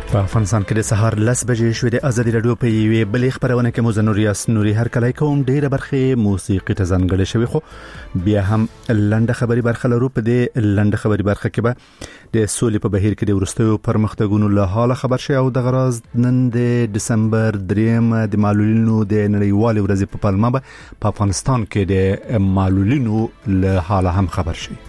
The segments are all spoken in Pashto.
په افغانستان کې د سهار 10 بجې شوې د ازادي رادیو په یوې بلې خبرونه کې مو زنوریاس نوري هر کله کوم ډیره برخه موسیقي ته ځانګړې شوی، خو بیا هم لنډه خبري برخه لرو. په دې لنډه خبري برخه کې به د سولې په بهیر کې د ورستیو پرمختګونو له حاله خبر شي او د غراز نن د دسمبر 3 د معلولینو د نړیوال ورځې په پلمه په افغانستان کې د معلولینو له حاله هم خبر شي.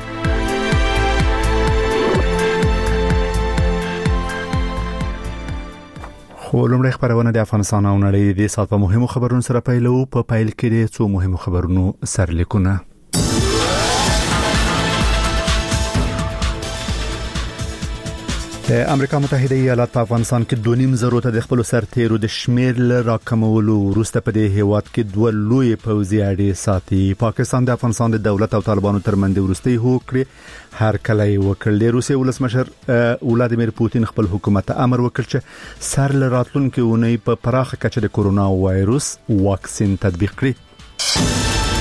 خو لومړی خبرونه د افغانستان او نړۍ د سات په مهمو خبرونو سره پیلو. په پیل کې د څو مهمو خبرونو سرلیکونه. د امریکا متحده ایالات په افغانستان کې 2.5 ته د خپل سرتیرو د شمیر ل راکمولو وروسته په دې هیواد کې دوه لوی پوځي اډې ساتي. پاکستان د افغانستان د دولت او طالبانو ترمنځ ورستي هوکړه هر کله وکړل. د روسیې ولسمشر ولادیمیر پوتین خپل حکومت امر وکړ چې سر ل راتلونکو اونۍ په پراخه کچه د کورونا وایروس واکسین تطبیق کړي.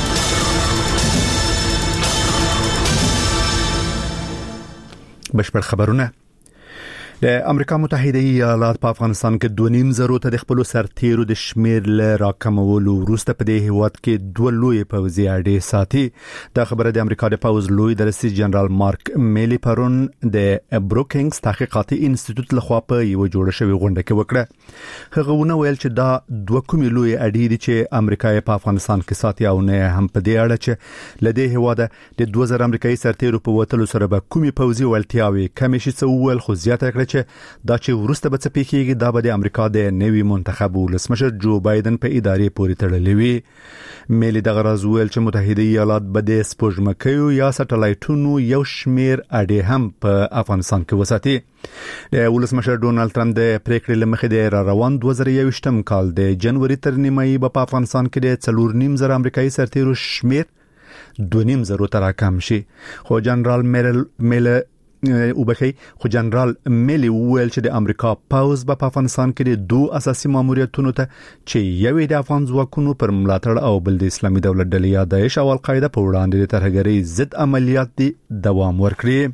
بشپړ خبرونه. د امریکا متحده ایالات په افغانستان کې 2.5 ته د خپل سرتیرو د شمیر ل راکمولو وروسته په دې هیواد کې دوه لوی پوځي اډې ساتي. دا خبره د امریکا د پوز لوی درسي جنرال مارک میلی پرون د بروکینګز تحقیقاتي انسټیټیوټ لخوا په یو جوړ شوی غونډه کې وکړه. هغه ونه ویل چې دا دوه کومې لوی اډې دي چې امریکا په افغانستان کې ساتي او نه هم په دې اړه چې لدې هیواده د 2000 امریکایي سرتیرو په وټلو سره به کومي پوځي ولتیاوي کمی شي څو ول خو زیاته کړ چې دا چې ورسته به څه پیښیږي دا به د امریکا د نوي منتخب ولسمشر جو بایدن په ادارې پورې تړلې وي. میلی د غرض ویل چې متحده ایالات به د سپوږمکیو یا سټلایټونو یو شمیر اډې هم په افغانستان کې وساتي. د ولسمشر ډونالد ټرمپ د پریکړې لمخې د روان 2021م کال د جنوري تر نیمایي په افغانستان کې د 4.5 امریکایي سرتیرو شمیر 2.5 ته راکم شي. خو جنرال خو جنرال میلی ویل چې د امریکا پاوز په افغانستان کې د دوه اساسي ماموریتونو ته چې یوې د افغان ځواکونو پر ملاتړ او بل د اسلامي دولت ډلې یا داعش او القاعده په وړاندې د ترهګرۍ ضد عملیات دي دوام ورکړي.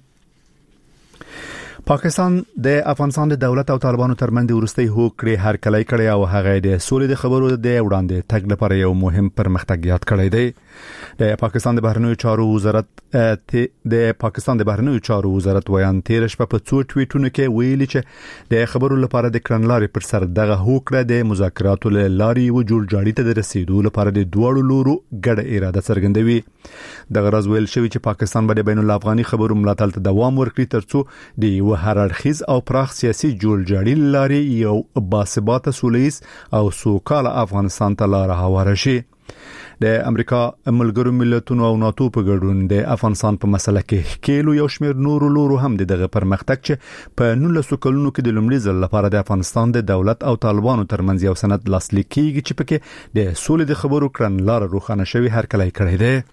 پاکستان د افغانستان د دولت او طالبانو ترمنځ ورستي هوکړه هر کله کړی او هغه د سولې د خبرو د وړاندې تګ لپاره یو مهم پرمختګ یاد کړی دی. د پاکستان د بهرنیو چارو وزارت ویان تیر شپه په څو ټویټونو کې ویلي چې د خبرو لپاره د کړنلارې پر سر دغه هوکړه د مذاکراتو لارې و جوړجاړي ته د رسیدو لپاره د دوړو لورو ګډه اراده څرګندوي. د غرض ویل شوی چې پاکستان به د بین الافغاني خبرو ملاتړ ته دوام ورکړي ترڅو د یو هر اړخیز او پراخ سیاسي جوړجاړي لارې یو باثباته سولهییز او سوکاله افغانستان ته لار هواره شي. د امریکا ملګرو ملتونو او ناتو په ګډون د افغانستان په مسله کې کېلو یو شمیر نورو لورو هم دغه پرمختګ چې په 19 کلونو کې د لومړي ځل لپاره د افغانستان د دولت او طالبانو ترمنځ یو سند لاسلیک کیږي چې پکې د سولې د خبرو کړنلار روښانه شوی هر کله کړی دی.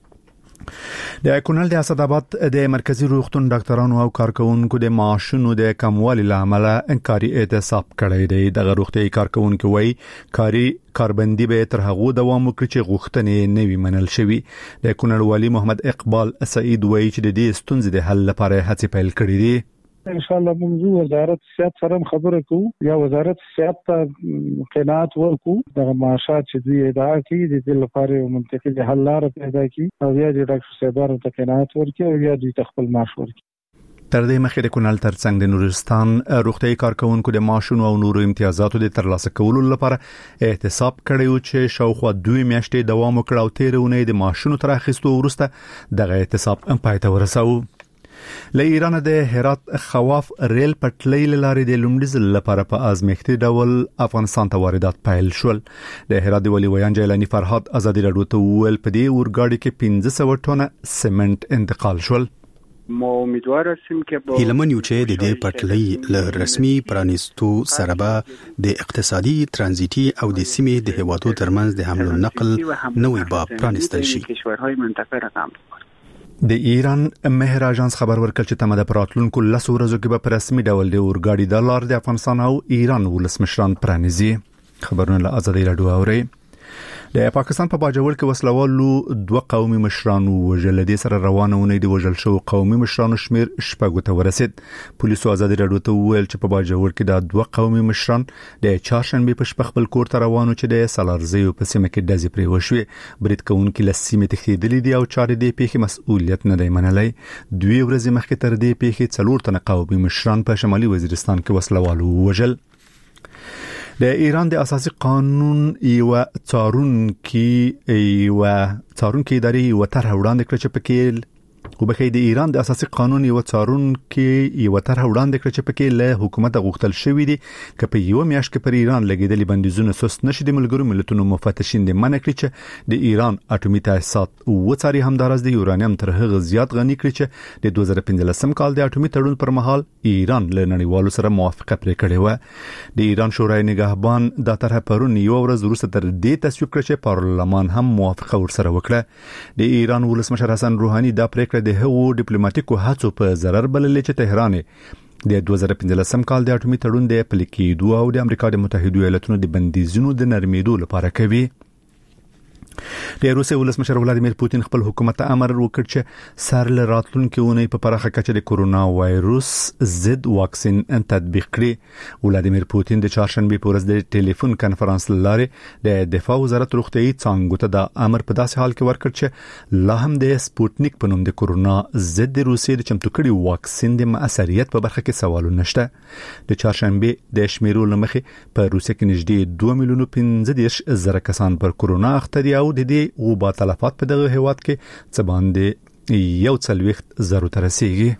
د کونړ د اسداباد د مرکزی روغتون ډاکټرانو او کارکونکو د معاشونو د کموالي لامل انکاري اعتصاب کړی دی. د روغتي کارکونکو وایي کاربندي به تر هغه دوام وکړي چې غوښتنې نوي منل شوي. د کونړ والی محمد اقبال سعید وایي چې د دې ستونزې د حل لپاره هڅې پیل کړې دي. ان شاء الله موږ وزارت صحت سره خبره کوو یا وزارت صحت ته قناعت ورکو د معاشات چې دوی ادعا کوي د دې لپاره منطقي حل لار پیدا کړي او یا د ډاکټر صاحبانو ته قناعت ورکړي او یا دوی خپل معاش ورکړي. تر دې مخکې د کونړ ترڅنګ د نورستان روغتي کارکونکو د معاشونو او نورو امتیازاتو د ترلاسه کولو لپاره احتساب کړی چې شاوخوا 2 میاشتې دوام وکړ او تیرونه د معاشونو تر اخیستو وروسته دغه احتساب پای ته ورساو. له ایران د هرات خواف ریل پټلۍ لارې د لومړي ځل لپاره په ازمایښتي ډول افغانستان ته واردات پیل شول. د هرات د ولی ویان جیلانی فرهاد ازادي راډیو ته ویل په دې اورګاډي کې 1500 ټنه سیمنټ انتقال شول. ما امیدوار هستیم که با هیلمن یو چې د دې پټلۍ له رسمي پرانیستو سره به د اقتصادي ترانزیتي او د سیمې د هیوادو ترمنځ د حمل او نقل نوې باب پرانیستل شي. کشورهای منطقه رقم د ایران مهر اژانس خبر ورکړ چې تمه د پراتلونکو 10 ورځو کې به په رسمي ډول د اورګاډي د لار د افغانستان او ایران ولسمشران پرانیزي. خبرونه له ازادي راډیو اوري. د پاکستان په باجوړ کې وسلوالو دوه قومي مشران وژل دي سره روانونه دي وژل شو قومي مشرانو شمیر شپږ ته ورسید پولیسو ازادي راډیو ته ویل چې په باجوړ کې د دوه قومي مشران د چهارشنبه په شپه خپل کور ته روانو چې د سالارزي په سیمه کې دزي پرې وشوي برید کوونکي لسیمه تخیدلې دي او چارې د پیښې مسؤلیت نه دی منلای دوی ورځې مخکې تر دې پیښې څلور تنه قومي مشران په شمالي وزیرستان کې وسلوالو وژل د ایران د اساسي قانون یو څارونکي ادارې یو طرح وړاندې کړ چې پکې وبخې د ایران د اساسي قانون یو څارونکي یو طرح وړاندې کړ چې پکې له حکومت غوښتل شوې دي چې په یو میاشت کې پر ایران لګیدلې بندیزونه سوس نشي د ملګرو ملتونو مفتشین د منع کړی چې د ایران اټومي تاسیسات وڅاري همدارس د یورانیم تر هغه زیات غني کړی چې د 2015 کال د اټومي تړون پر مهال ایران له نړیوالو سره موافقه پرې کړې و د ایران شورای نگهبان د طرح پرون یو ورځ وروسته تر دې تصویب کړ چې پارلمان هم موافقه ورسره وکړه د ایران ولسمشر حسن روحاني دا پریکړه د هغو ډیپلوماټیکو هڅو په ضرر بللې چې تهران د 2015 کال د اټومي تړون د پلي کېدو او د امریکا د متحده ایالاتونو د بندیزونو د نرمیدو لپاره کوي د روسي ولسمشر ولادیمیر پوتین خپل حکومت ته امر وکړ چې سر له راتلونکو اونۍ په پراخه کچه د کورونا وایروس ضد واکسین تطبیق کړي ولادیمیر پوتین د چهارشنبه په ورځ د ټلیفون کانفرنس لارې د دفاع وزارت روغتيایي څانګو ته د امر په داسې حال کې ورکړ چې لا هم د سپوتنیک په نوم د کورونا ضد روسي د چمتو کړي واکسین د مؤثریت په برخه کې سوالونه نشته د چهارشنبه د شمیرو لمخې په روسي کې نږدې 2 میلیون 15 زره کسان پر کورونا اخته دي او د دې وبا تلفات په دغه هیواد کې څه باندې یو څلويخت زرو ته رسیدي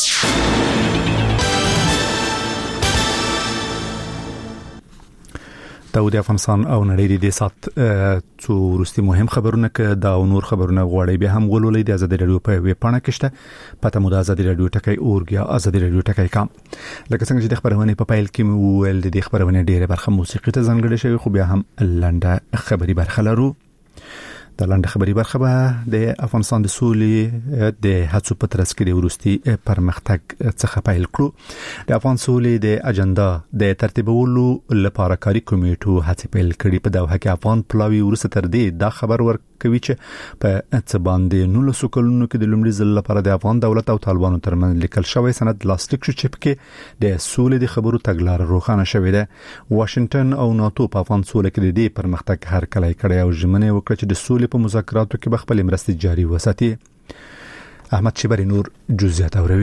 د افغانستان او نړۍ د سات څو ورستي مهم خبرونه ک دا نور خبرونه غواړي به هم ولولې د ازادي رادیو په ویب پاڼه کې شته پته مو د ازادي رادیو ټکی اورګیا ازادي رادیو ټکی کام لکه څنګه چې د خبرونه په پایل کې ویل د خبرونه ډیره برخه موسیقي ته ځانګړې شوی خو بیا هم لنډه خبري برخه لرو د لنډه خبري برخه به د افغانستان د سولې د هڅو په ترڅ کې د ورستي پرمختګ څخه پیل کړو د افغان سولې د اجنډا د ترتیبولو لپاره کاري کمیټو هڅې پیل کړې په دوحه کې افغان پلاوی ورسته تر دې دا خبر ورکوي چې په څه باندې 19 کلونو کې د لومړي ځل لپاره د افغان دولت او طالبانو ترمنځ لیکل شوی سند لاسلیک شو چې پکې د سولې د خبرو تګلارې روښانه شوې ده واشنگټن او ناتو په افغان سولې کې د دې پرمختګ هر کله کړی او ژمنه وکړه چې د سولې په مذاکراتو کې خپل مرستې جاري وساتي احمد شبری نور جزئیات اوروي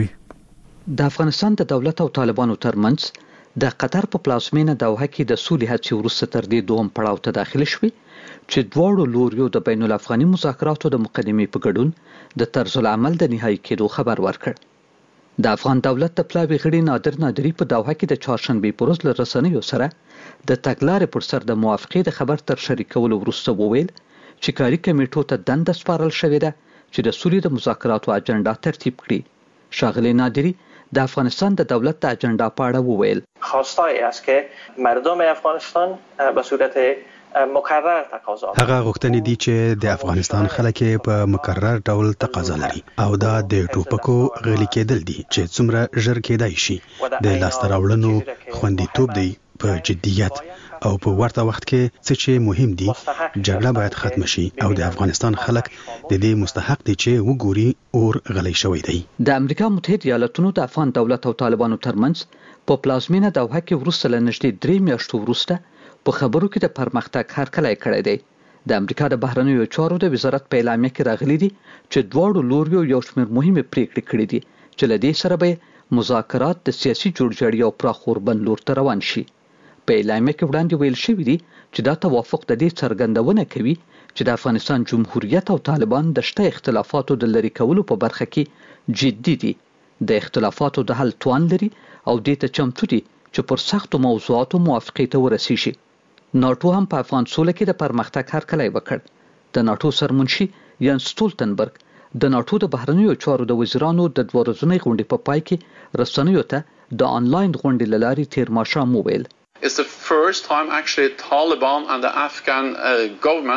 د افغانستان د دولت او طالبانو ترمنځ د قطر په پلازمینه دوحه کې د سولې هڅې ورسته تر دې دوم پړاو ته داخله شوې چې دواړو لوریو د بین الافغاني مذاکراتو د مقدمې په ګډون د طرز العمل د نهایی کېدو خبر ورکړ د افغان دولت د پلاوی غړي نادری په دوحه کې د چهارشنبه په ورځ له رسنیو سره د تګلارې پر سر د موافقې د خبر تر شریکولو وروسته وویل چې کاري کمیټو ته دنده سپارل شوې ده چې د سولې د مذاکراتو اجنډا ترتیب کړي شاغلی نادری د افغانستان د دولت د اجنډا په اړه وویل خواستای است که مردم افغانستان به صورت مکرر تقاضا هغه غوښتنې دي چې د افغانستان خلک په مکرر ډول تقاضا لري او دا د ټوپکو غلي کېدل دي چې څومره ژر کېدای شي د لاسته راوړنو خوندیتوب دی په جدیت او په ورته وخت کې څه چې مهم دي جګړه باید ختم شي او د افغانستان خلک د دې مستحق دي چې وګوري اور غلي شوی دی د امریکا متحده ایالاتونو د افغان دولت او طالبانو ترمنځ په پلازمینه دوحه کې ورسره نږدې 3 میاشتو وروسته په خبرو کې د پرمختګ هرکلی کړی دی د امریکا د بهرنیو چارو د وزارت په اعلامیه کې راغلي دي چې دواړو لوریو یو شمېر مهمه پریکړې کړې دي چې له دې سره به مذاکرات د سیاسي جوړجاړي او پراخوربند لور ته روان شي په اعلامیه کې وړاندې ویل شوی دی چې دا توافق د دې څرګندونه کوي چې د افغانستان جمهوریت او طالبان د شته اختلافاتو د لری کولو په برخه کې جدي دي د اختلافاتو د حل توان لري او د ته چمتو دي چې پر سختو موضوعاتو موافقه ته ورسیږي ناتو هم په افغان سوله کې د پرمختګ هرکلی وکړ د ناتو سرمنشي یان سټولتنبرګ د ناتو د بهرنیو چارو د وزیرانو د 2 ورځنۍ غونډې په پای کې رسنیو ته د آنلاین غونډې لاري تیر ماښام وویل It's the first time actually Taliban and the Afghan government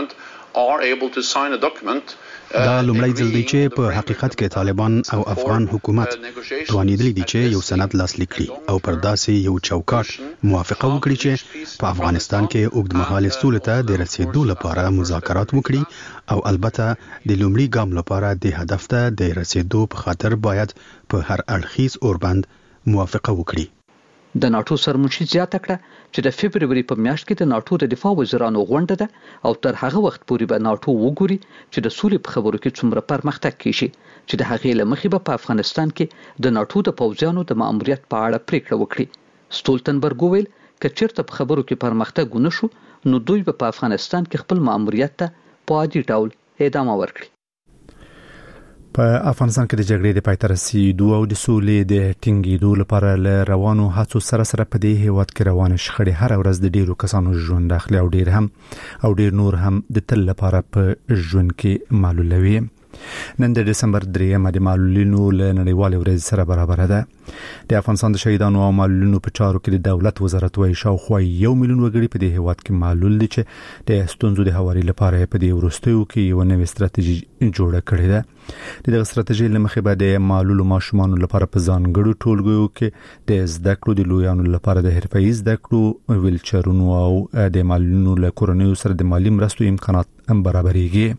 are able to sign a document. دا لومړی ځل دی چې په حقیقت کې طالبان او افغان حکومت توانیدلی دي چې یو سند لاسلیک کړي او پر داسې یو چوکاټ موافقه وکړي چې په افغانستان کې اوږدمهاله سولې ته د رسیدو لپاره مذاکرات وکړي او البته د لومړي ګام لپاره د هدف ته د رسیدو په خاطر باید په هر اړخیز اوربند موافقه وکړي. د ناتو سرمنشي زیاته کړه چې د فبرवरी په میاشت کې د ناتو د دفاع وزیرانو غونډه ده او تر هغه وخت پورې به ناتو وګوري چې د سولې په خبرو کې څومره پرمختګ کیږي چې د هغې لمخې به په افغانستان کې د ناتو د پوځیانو د ماموریت په اړه پریکړه وکړي. ستولتنبرګ وویل که چیرته په خبرو کې پرمختګ ونه شو نو دوی به په افغانستان کې خپل ماموریت ته په عادي ډول ادامه ورکړي. په افغانستان کې د جګړې د پای ته رسیدو او د سولې د ټینګېدو لپاره له روانو هڅو سره په دې هیواد کې روانه شخړې هر ورځ د ډیرو کسانو ژوند اخلي او ډیر نور هم د تل لپاره په ژوند کې معلولوي. نن د دسمبر 3 د معلولینو له نړیوالې ورځې سره برابر ده. د افغانستان د شهیدانو او معلولینو په چارو کې د دولت وزارت وايي شاوخوا 1 میلیون وګړي په دې هیواد کې معلول دي چې د ستونزو د هواري لپاره په دې وروستیو کې یو نوې ستراتیژي جوړه کړې ده. دغه ستراتیژي لمخې به د معلول ماشومانو لپاره په ځانګړو ټولګیو کې د زده کړو د لویانو لپاره د حرفه‌ای زده کړو ویلچرونو او د معلولینو له کورنیو سره د مالی مرستو امکانات هم برابرېږي.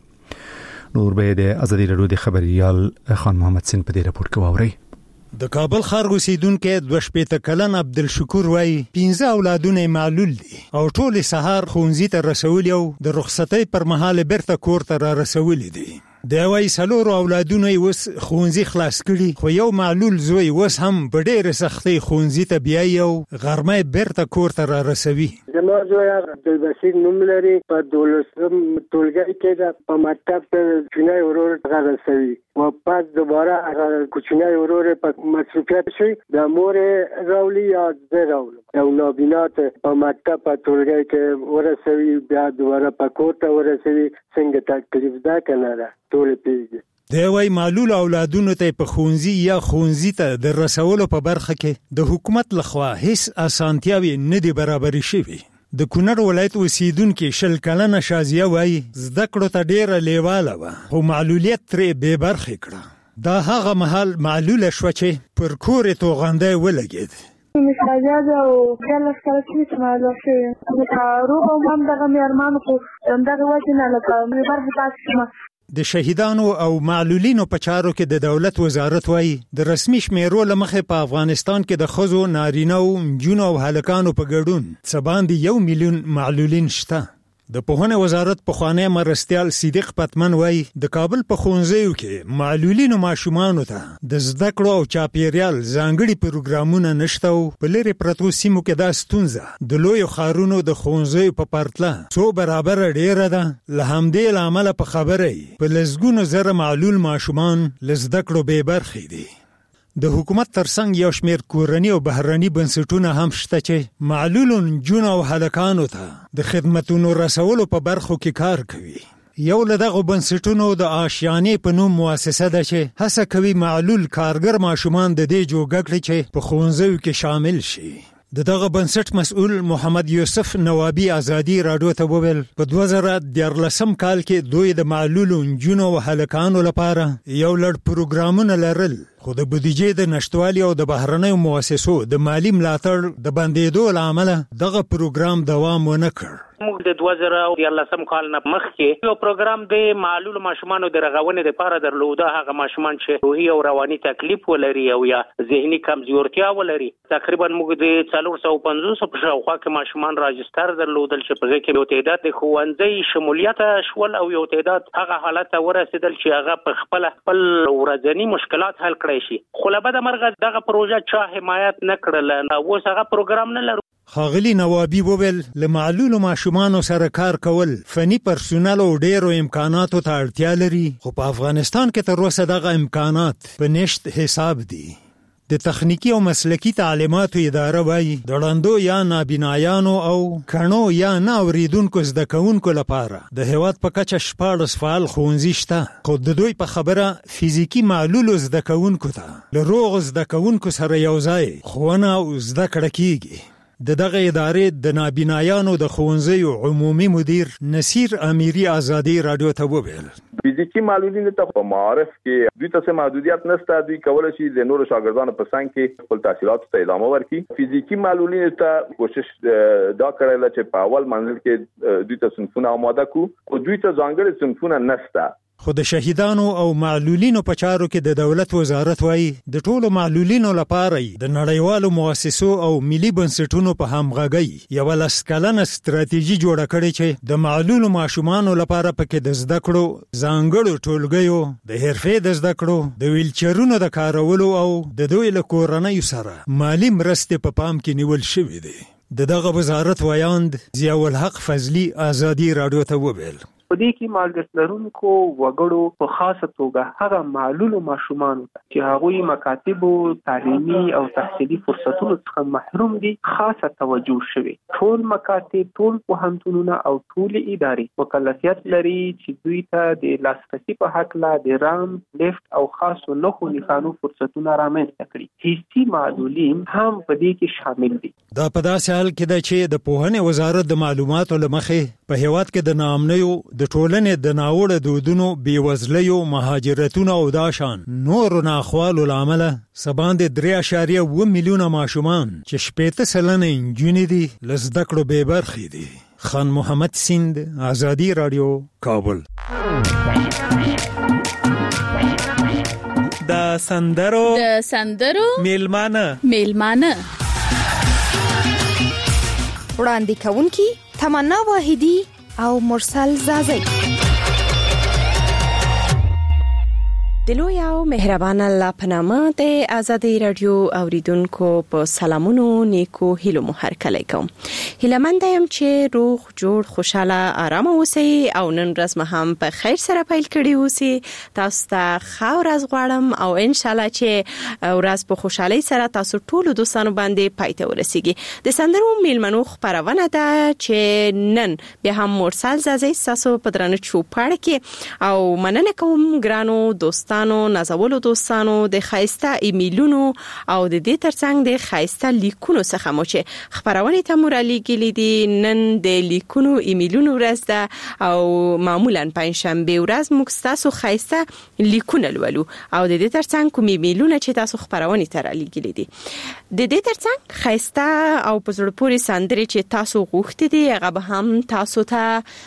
نور به د ازادي راډیو د خبريال خان محمد سین په دې راپور کې واوري. د کابل ښار اوسیدونکو 2 کلن عبدالشکور وای 15 اولادونه معلول دي او ټول سهار ښوونځي ته رسول یو د رخصتۍ پر مهال بیرته کور ته را رسول دي. د وای سلور اولادونه وس ښوونځي خلاص کړي خو یو معلول زوی وس هم په ډېر سختۍ ښوونځي ته بیا یو غرمه بیرته کور ته را رسوي. زما زوی عبدالبصیر نوم لري په 12 ټولګي کې په مکتب کې چنای ورور ته رسوي او پس دوباره کوچنی ورور په مصروفیت شي د مور راولي یا د راولي او نابینات په مکتب په ټولګي کې ورسوي بیا دوباره په کور ته ورسوي. څنګه تکلیف ده کنه ده ټول پیږي. د وای معلول اولادونو ته په ښوونځي یا ښوونځي ته د رسولو په برخه کې د حکومت لخوا هیڅ اسانتیاوي نه دي برابرې شوي. د کونړ ولایت اوسیدونکو 20 کلنه شازیه وای زده کړو ته ډیره لیواله و خو معلولیت ترې بې برخې کړه. دا هغه محل معلوله شو چې پر کور توغنده ولګید. مشاهده او کله سره چې معلومه شي د روح او هم دغه ارمان کو دغه وجه نه لکه مې برخه تاسو د شهیدانو او معلولینو په چارو کې د دولت وزارت وايي د رسمي شمیرو لمخې په افغانستان کې د ښځو، نارینه او نجونو او هلکانو په ګډون څه باندې 1 میلیون معلولین شته. د پوهنې وزارت پخوانی مرستیال صدیق پتمن وايي د کابل په ښوونځیو کې معلولینو ماشومانو ته د زده کړو او چاپیریال ځانګړي پروګرامونه نشته او په لرې پرتو سیمو کې دا ستونزه د لویو ښارونو د ښوونځیو په پرتله څو برابر ډیره ده. له همدې لامله په خبره په لسګونو زره معلول ماشومان له زده کړو بې برخې دي. د حکومت ترڅنګ یو شمیر کورنی او بهرنی بنسټونه هم شته چې معلول نجونو او هلکانو ته د خدماتونو رسولو په برخو کې کار کوي. یو له دغه بنسټونو د آشیانې په نوم مؤسسه ده چې هڅه کوي معلول کارګر ماشومان د دې جوړ کړي چې په ښوونځیو کې شامل شي. د دغه بنسټ مسؤل محمد یوسف نوابی ازادي راډیو ته وویل په 2014 کال کې دوی د معلول نجونو او هلکانو لپاره یو لړ پروګرامونه لرل خو د بودیجې د نشټوالي او د بهرنیو مؤسسو د مالی ملاتړ د بندیدو له امله دغه پروګرام دوام ونه کړ. موږ د 2014 کال نه مخکې یو پروګرام د معلول ماشومانو د رغونې لپاره درلوده. هغه ماشومان چې روحي او رواني تکلیف ولري او یا ذهني کمزورتیا ولري تقریبا موږ د 450 په شاوخوا کې ماشومان راجستر درلودل چې په کې یو تعداد د ښوونځي شمولیت شول او یو تعداد هغه حالت ورسېدل چې هغه په خپل ورځنی مشکلات حل کړی شي. خو له بده مرغه دغه پروژه چا حمایت نه کړل او اوس هغه پروګرام نه لرو. ښاغلي نوابی وویل له معلولو ماشومانو سره کار کول فني پرسونل او ډیرو امکاناتو ته اړتیا لري خو په افغانستان کې تر اوسه دغه امکانات په نشت حساب دي. د تخنیکی او مسلکی تعلیماتو اداره وايي د ړندو یا نابینایانو او کڼو یا نه اوریدونکو زده کوونکو لپاره د هیواد په کچه 14 فعال ښوونځي شته خو د دوی په خبره فزیکی معلولو زده کوونکو ته له روغ زده کوونکو سره یو ځای ښوونه او زده کړه کیږي. دغه ادارې د نابینایانو د ښوونځیو عمومي مدیر نصیر امیری آزادی رادیو ته وویل فزیکی معلولین ته په معارف کې دوی ته محدودیت نشته، دوی کولای شي د نورو شاګردانو په څنګ کې خپل تحصیلات ته ادامه ورکړي. فزیکی معلولین ته کوشش دا کړل چې په اول منزل کې دوی ته صنفونه آماده کو او دوی ته ځانګړي صنفونه نشته. خو د شهیدانو او معلولینو په چارو کې د دولت وزارت وایي د ټولو معلولینو لپاره د نړیوالو مؤسسو او ملي بنسټونو په همغږۍ یو لسکلنه ستراتیژي جوړه کړې چې د معلولو ماشومانو لپاره پکې د زده کړو ځانګړو ټولګیو، د حرفې د زده کړو، د ویلچرونو د کارولو او د دوی له کورنیو سره مالی مرستې په پام کې نیول شوې دي. دغه وزارت وایاند ضیاء الحق فضلی آزادی رادیو ته وویل په دې کې مالګت لرونکو وګړو په خاصه توګه هغه معلولو ماشومان چې هغوی مکاتبو تعلیمي او تحصیلي فرصتونو څخه محروم دي خاصه توجه شوی. ټول مکاتب، ټول پوهنتونونه او ټول ادارې مکلفیت لري چې دوی ته د لاسرسي په حق د رام، لیفت او خاصو نښو نښانو فرصتونه رامنځته کړي. حسي معلولین هم په دې کې شامل دي. دا په داسې حال کې ده چې د پوهنې وزارت د معلوماتو له مخې په هیواد کې د ناامنیو د ټولنې د ناوړه دودونو، بیوزلیو، مهاجرتونو او داشان نور ناخوالو لامل سباند 3.1 میلیونه ماشومان چې 80% نجونې دي لزده کړو بې برخې دي. خان محمد سیند، آزادی رادیو، کابل. د سندرو میلمانه وړاندې کوونکی تمنا واحدی او مرسل زازی. دلوی او مهربان الله پنامه د آزادی رادیو اوریدونکو په سلامونو نیکو هیلو مو هرکلی کوم. هیلمند یم چې روغ جوړ خوشاله آرام اوسئ او نن ورځ مو هم په خیر سره پیل کړی اوسئ. تاسو ته ښه ورځ غواړم او ان شاء الله چې ورځ په خوشحالۍ سره تاسو ټول دوستانو باندې پای ته ورسیږي. د سندرو میلمنو خبرونه ده چې نن بیا هم مرسل زازی تاسو په درنه چوپړ کې او مننه کوم ګرانو دوستانو، نازولو دوستانو د خایسته ایمیلونو او د دې ترڅنګ د خایسته لیکونو څخه مو چې خبرونه ته مورالي کې دي. نن د لیکونو ایمیلونو ورځ ده او معمولا پنځشنبه ورځ موږ تاسو خایسته لیکونه لولو او د دې ترڅنګ کوم ایمیلونه چې تاسو خبرونه ته را لګیلې دي د دې ترڅنګ خایسته او په زړه پورې سندرې چې تاسو غوښتي دي هغه به هم تاسو ته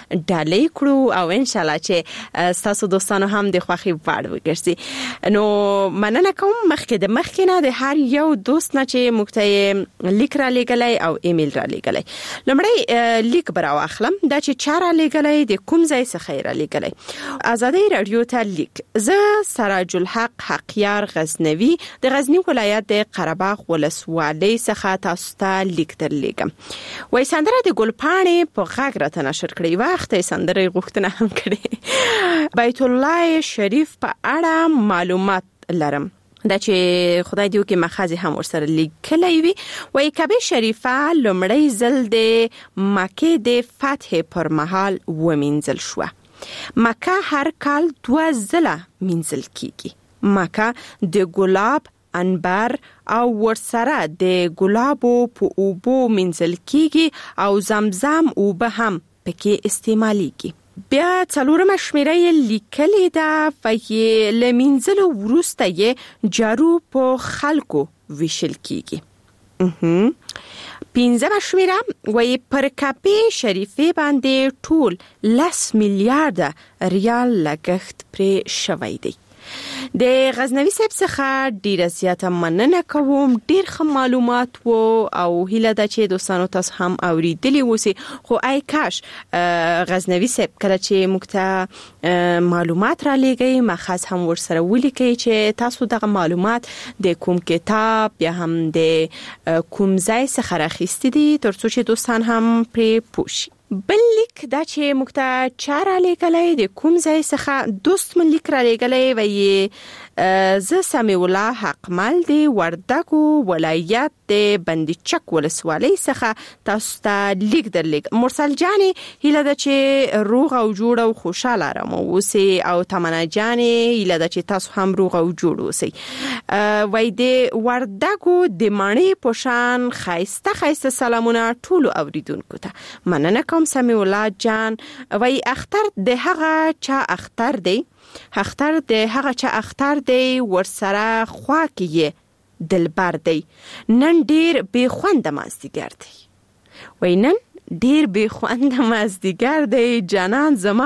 ډالۍ کړو او ان شاء الله چې تاسو دوستانو هم د خوښي وړ وګرځي. نو مننه کوم مخکې نه د هر یو دوست نه چې موږ ته لیک را لګلای او ایمیل را لګلای. لمړی لیک برا واخلم دا چې چاره لګلای د کوم ځای څخه را لګلای. آزادی رادیو ته لیک. زه سراج الحق حقیار غزنوی د غزنی ولایت د قرهباغ ولسوالۍ څخه تاسو ته لیک درلیږم. وای سندره د ګلپاڼې په غږ راته نشر کړی وخت سندره غوښتنه هم کړې. بیت الله شریف په اړه معلومات لرم دا چې خدای دیو کې مخازي هم ورسره لیکلای وي. وای کعبه شریفه لمړی ځل د مکه د فتح پر مهال ومنځل شو. مکه هر کال 2 ځله منځل کیږي. مکه د ګلاب، انبر او ورسره د ګلابو په اوبو منځل کیږي او زمزم اوبه هم پکې استعماليږي. بیا څلورمه شمیره یې لیکلې ده په لمنځلو وروسته یې جارو په خلکو ویشل کیږي. پنځمه شمیره وایي پر کعبه شریفه باندې ټول 10 میلیارډ ریال لګښت پرې شوی دی. د غزنوي صاحب څخه ډیره زیاته مننه کوم. ډیر ښه معلومات وو او هیله ده چې دوستانو تاسو هم اوریدلی وسی. خو آی کاش غزنوي صاحب کله چې موږ ته معلومات را لګي مخاص هم ورسره ولیکي چې تاسو دغه معلومات د کوم کتاب یا هم د کوم ځای څخه راخیستي دي ترڅو چې دوستان هم پرې پوښي. بل لیک دا چې موږ ته چاره لیکلای د کوم ځای څخه دوست من لیک را لیکلای وي ز سمیع الله حقمل دی وردګو ولایت د بندچک ولسوالۍ څخه تاسو ته لیک درلیک. مرسل جان هیله ده چې روغ او جوړ او خوشاله رمو اوسئ او تمنا جان هیله ده چې تاسو هم روغ او جوړ اوسئ. وای د وردګو د مانی پوشان خایسته سلامونه ټول اوریدونکو ته مننه کوم سمیع الله جان. وای اختر د هغه چا اختر دی ورسره خوا کې دلبر دی نن ډیر بے خوند مازدیګر دی. وای نن ډیر بے خوند مازدیګر دی جانان زما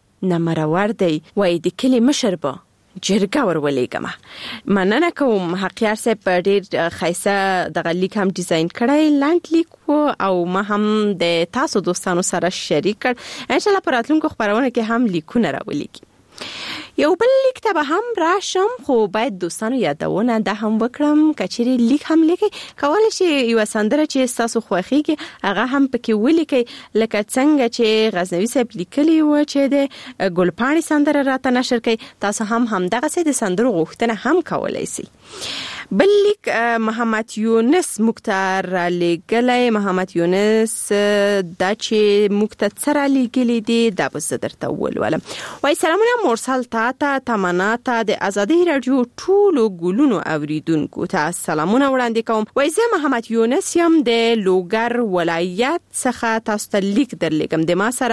نمرور دی. وای د کلی مشر به جرګه ورولېګم. مننه کوم حقیار صاحب په ډیر خیسه دغه لیک هم ډیزاین کړی لاند لیک او ما هم د تاسو دوستانو سره شریک کړ. ان شاء الله پر راتلونکو خبرونه کې هم لیکونه راولېږي. یو بل لیک ته به هم راشم خو باید دوستانو یادونه ده هم وکړم کچېری لیک هم لیکي کولای شي یو سندره چې تاسو خوښیږي هغه هم پکې ولیکي لکه څنګه چې غزنوي صاحب لیکلی و چې د ګلپاڼې سندره راته نشر کړي تاسو هم دغه څه د سندرو غوښتنه هم کولای شي. بل لیک محمد یونس مختار لګلای. محمد یونس دا چې مختار لګلی دی دا به درته ولولم. وای سلامونه مرسل تا تمنا ته د ازادي رادیو ټولو ګلونو اوریدونکو ته سلامونه وړاندې کوم. وای زه محمد یونس یم د لوګر ولایت څخه تاسو ته لیک درلیکم. د ما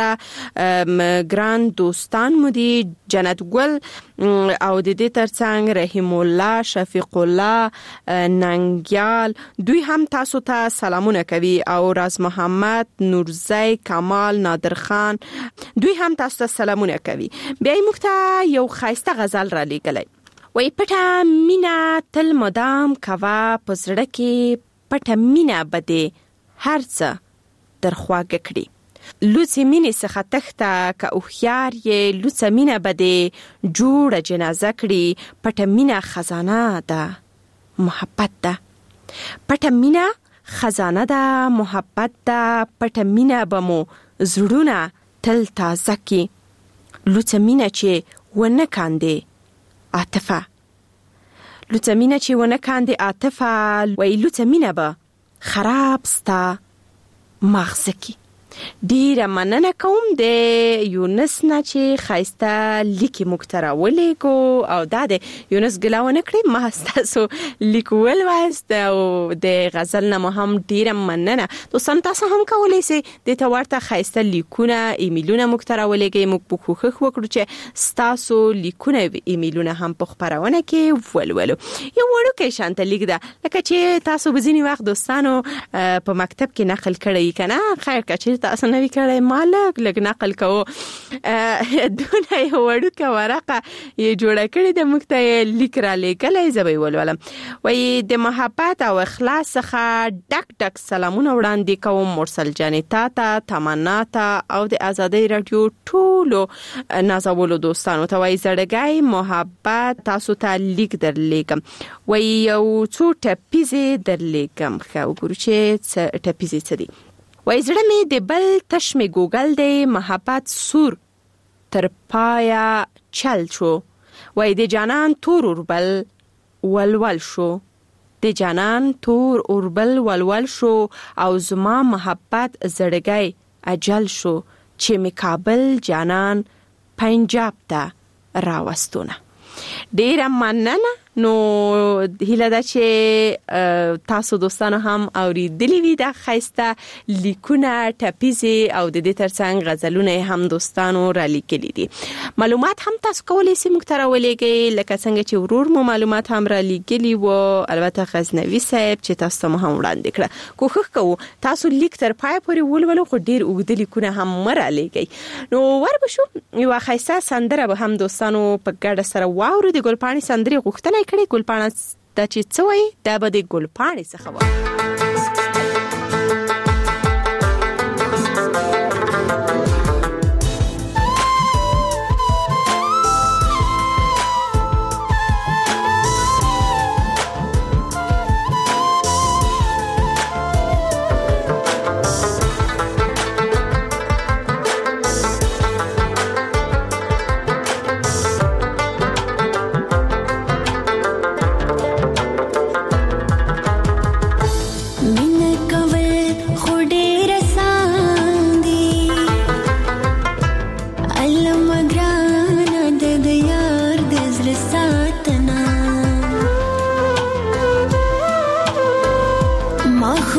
سره ګران دوستان مو دي جنت ګل او د دې ترڅنګ رحیم الله شفیق الله ننګیال دوی هم تاسو ته سلامونه کوي او راز محمد نورزی کمال نادر خان دوی هم تاسو ته سلامونه کوي. بیا موږ ته یو خایسته غزل را لیکلی. وای پټه مینا تل مدام کوا پزړه کې پټه مینا بده هرڅه درخواګه کړي. لوڅ مینې څخه تخته که اوخیار یې لوڅ مینه بده جوړه جنازه کړي. پټه مینا خزانه ده محبت ده. پټه مینا خزانه ده محبت ده. پټه مینا بمو زړونه تل تازه کی. لوڅ مینا چې ونه کاندې عاطفه لوڅ مینا چې ونه کاندې عاطفه وای لوڅ مینا به خراب ستا مغزه کی. ډیره مننه کوم د یونس نه چې خایسته لیکي مخترا ولېګو او دا د یونس ګلاونه کړی ما تاسو لیکول واست او د غزل نه هم ډیره مننه. دوستان تاسو هم کولای شئ د تورته خایسته لیکونه ایمیلونه مخترا ولېګي موږ په خوخ وکړو چې تاسو لیکونه ایمیلونه هم په خبرونه کې ولولو. یو وړوکی شانت لیک ده لکه چې تاسو بزینی وخت دوستانو په مکتب کې نقل کړی کنه خیر کچې تاسو نوی کړی مالک لګ نقل کوو دونه یو وړوکه ورقه یې جوړه کړې د مخته لیک را لیکلی زبې ولولم. وای د محبت او اخلاص څخه ډک سلامونه وړاندې کوم مرسل جان تا تمنا ته او د ازادي رادیو ټولو نازولو دوستانو ته وای زړګي محبت تاسو ته لیک درلیکم. وای یو څو ټپیزې درلیکم خو ګورو چې ټپیزې څه دي. وای زړه می د بل تشمی ګوګل دی محبت سور تر پایا چل شو. وای د جانان تور اوربل ولول شو. د جانان تور اوربل ولول شو او زما محبت زړګي اجل شو چې می کابل جانان پنجاب ته راوستونه. ډیره مننه. نو هیله ده چې تاسو دوستانو هم اوریدلی وي د خایسته لیکونه ټپیزې او د دې ترڅنګ غزلونه هم دوستانو را لیکلي دي. معلومات هم تاسو کولی شئ موږ ته راولېږئ لکه څنګه چې ورور مو معلومات هم را لیکلي و البته غزنوي صاحب چې تاسو ته هم وړاندې کړه. کوښښ کوو تاسو لیک تر پای پورې ولولو خو ډیر اوږده لیکونه هم را لیکئ. نو وربشو یو خایسته سندره به هم دوستانو په ګډه سره واورو. د ګلپاڼې سندرې غوښتنه کړي. ګلپاڼه د چې څه وایي دا به د ګلپاڼې څخه وایي.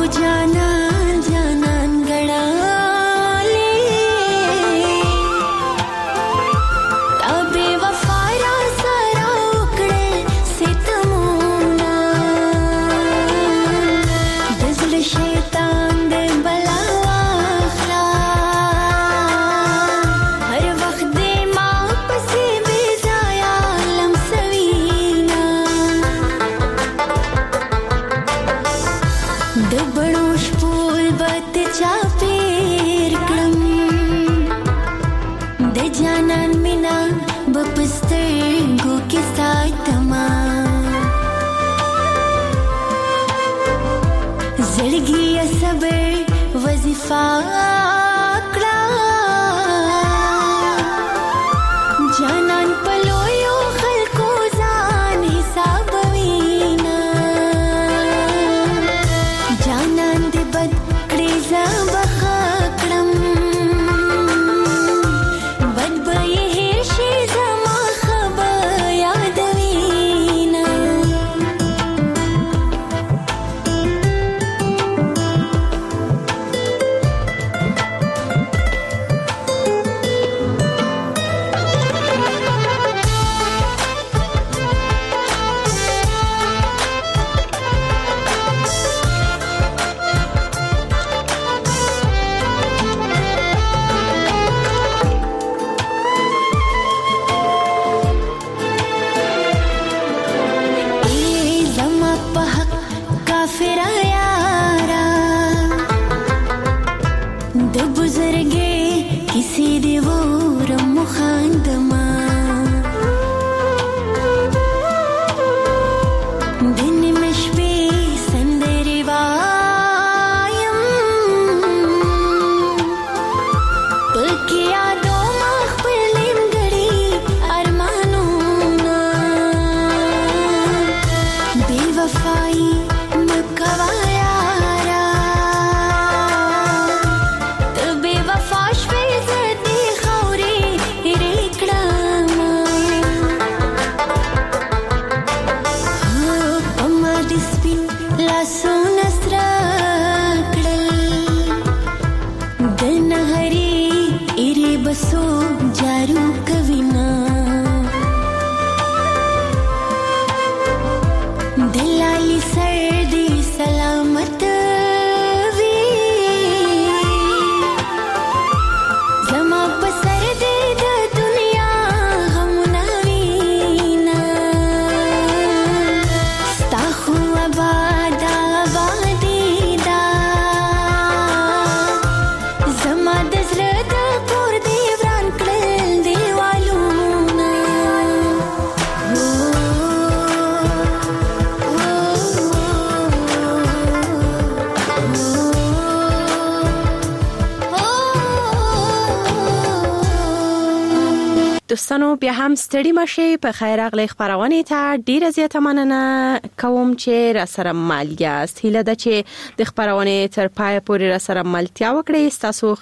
دوستانو بیا هم ستړي مشي په خیر راغلی خبرونه ته ډیره زیاته مننه کوم چې را سره مالیا است هله د چې د خبرونه تر پای پورې را سره ملتیا وکړي تاسو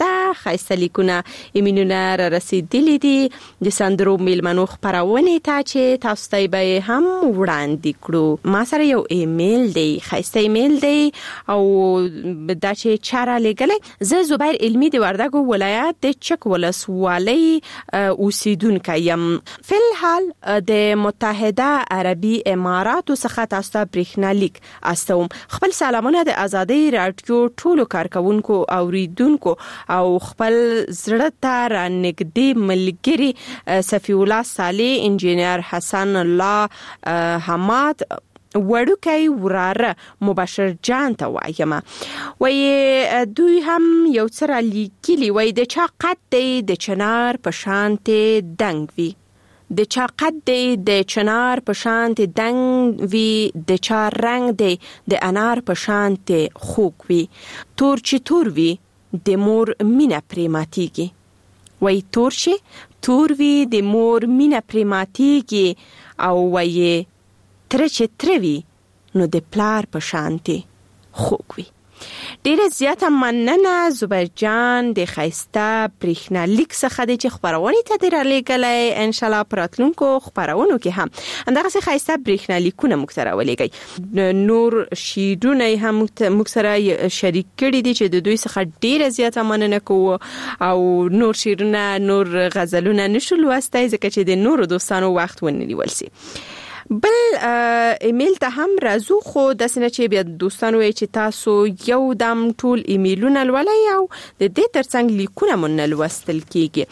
خیسته لیکونه ایمینونه را رسیدلې دي د سندرو میلمنو خبرونه ته چې تاسو ته به هم وړاندې کړو ما سره یو ایمیل دی خیسته ایمیل دی او دا چې چاره لګلې زه زبیر علمی د وردګو ولایت د چک ولسوالۍ اوسیدونکو یم فل حال د متحده عربي اماراتو څخه تاسو ته برېښنالیک استوم خپل سلامونه د ازادي رادیو ټولو کارکونکو اوریدونکو او خپل زړه ته رانګدي ملګری صفی الله صالح انجینر حسن الله حماد وړوکی وراره مبشر جان ته وایم وای دوی هم یو څه لیکلي وای د چا قد دی د چنار په شانته دنګ وی د چا قد دی د چنار په شانته دنګ وی د چا رنگ دی د انار په شانته خوږ وی تور چې تور وی د مور مینا پریماتیږي وای تور وی د مور مینا پریماتیږي او وای تر چې تروي نو د پلار په شانتي خوږ وي ډیره زیاته مننه زبیر جان د خیسته برېښنالیک څخه د خبرونې ته درلېږلای. ان شاء الله پراتلونکو خبرونو کې هم اندغه څه خیسته برېښنالیکونه موږ سره ولېږي. نور شیرونه هم موږ سره شریک کړي دي چې د دوی څخه ډیره زیاته مننه کوو او نور شیرونه نور غزلونه نشو لوستای ځکه چې د نورو دوستانو وخت ونیول سي. بل ایمیل ته هم راځو خو د سینه چې بیا دوستانو چې تاسو یو دم ټول ایمیلونه لولای او د دې ترڅنګ لیکونه مون لوستل کیږي.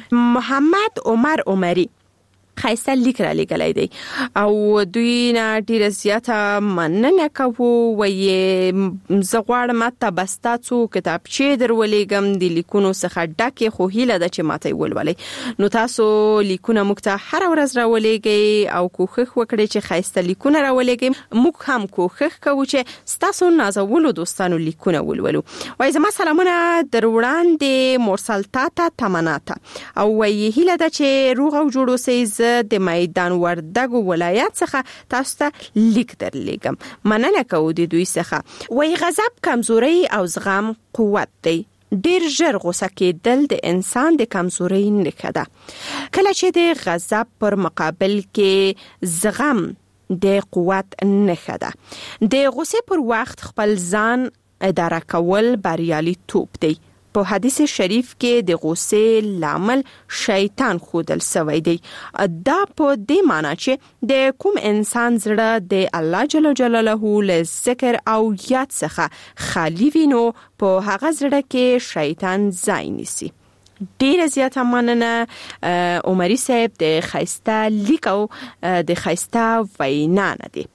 محمد عمر عمری خیسته لیک را لګلای دی او دوی نه ډیره زیاته مننه کوو. وایي زه غواړم تاسو کتابچې درولېږم د لیکونو څخه ډکه خو هیله ده چې ماته ولولئ. نو تاسو لیکونه موږ ته هر ورځ راولېږئ او کوښښ وکړئ چې خیسته لیکونه راولېږئ. موږ هم کوښښ کوو چې تاسو نازولو دوستانو لیکونه ولولو. وایي زما سلامونه در وړاندې مرسل تا تمناته او وایي هیله ده چې روغ او جوړ اوسئ. د میدان وردګ ولایت څخه تاسو ته لیک درلېږم. مننه کوو د دوی څخه. وایي غضب کمزوري او زغم قوت دی. ډیر ژر غوسه کېدل د انسان د کمزوري نښه ده. کله چې د غضب پر مقابل کې زغم د قوت نښه ده. د غوسه پر وخت خپل ځان اداره کول بریالي توپ دی. په حدیث شریف کې د غوسې لامل شیطان خودل سوی دی. دا په دې معنی چې د کوم انسان زړه د الله جل جلاله له ذکر او یاد څخه خالی وي نو په هغه زړه کې شیطان ځای نیسي. ډیره زیاته مننه عمری صاحب د خیسته لیک او د خیسته وینا نه دی.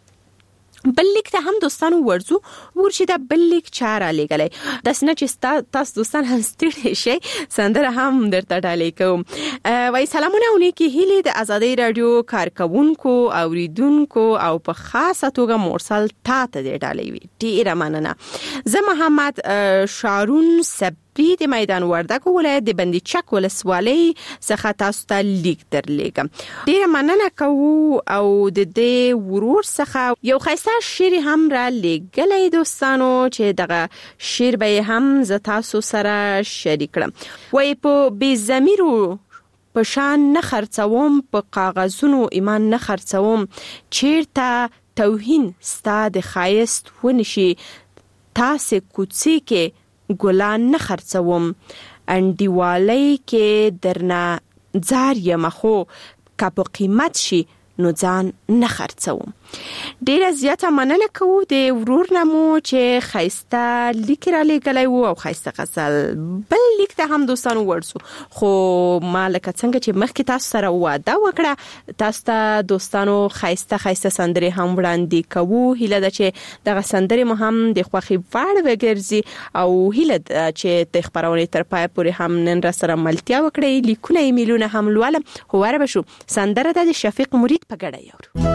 بل لیک ته هم دوستانو ورزو ورشي دا بل لیک چاره لګلای د سنه چې تاسو دوستان هم ستړي شي سندره هم درته ډالې کوم. وای سلامونه اونیکی هیله د ازادي رادیو کارکونکو اوریدونکو او په خاصه توګه مرسل تا ته ډالې وی. ډیره مننه. زه محمد شارون د میدان وردګ ولایت د بندي چک ولسوالۍ څخه تاسو ته لیک درلېږم. ډیره مننه کوو او د دې ورور څخه یو خیسته شعر هم را لېږلی دوستانو چې دغه شعر به هم ز تاسو سره شریک کړم. وایي په بې ضمیرو په شان نه خرڅوم، په کاغذونو ایمان نه خرڅوم، چیرته توهین ستا د ښایست ونشي، تاسې کوڅې کې ګلان نه خرڅوم، انډیوالۍ کې درنه ځار یم خو که په قیمت شي نو ځان نه خرڅوم. ډیره زیاته مننه کوو د ورور نمو چې خیسته لیک را لېږلی و او خیسته غزل. بل لیک ته هم دوستانو ورسو خو ما لکه څنګه چې مخکې تاسو سره وعده وکړه تاسو ته دوستانو خیسته سندرې هم وړاندې کوو. هیله ده چې دغه سندرې مو هم د خوښې وړ وګرځي او هیله ده چې د خبرونې تر پای پورې هم نن را سره ملتیا وکړئ. لیکونه ایمیلونه هم لولم خو واره بشو سندره د شفیق مرید په ګډه یورو.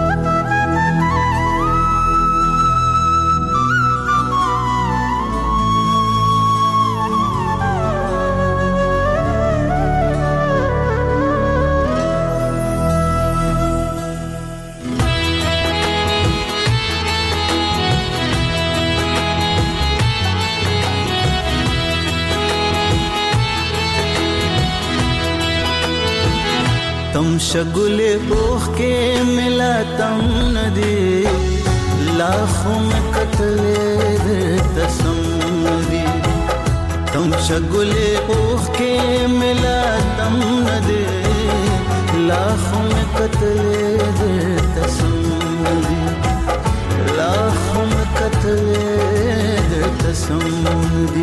تم شگلے اوخ کے ملا تم ندی لاکھوں میں قتلے تسم دی. تم شگلے اوخ کے ملا تم ندی لاکھوں میں قتلے تسم دی. لاکھوں میں قتلے تسم دی.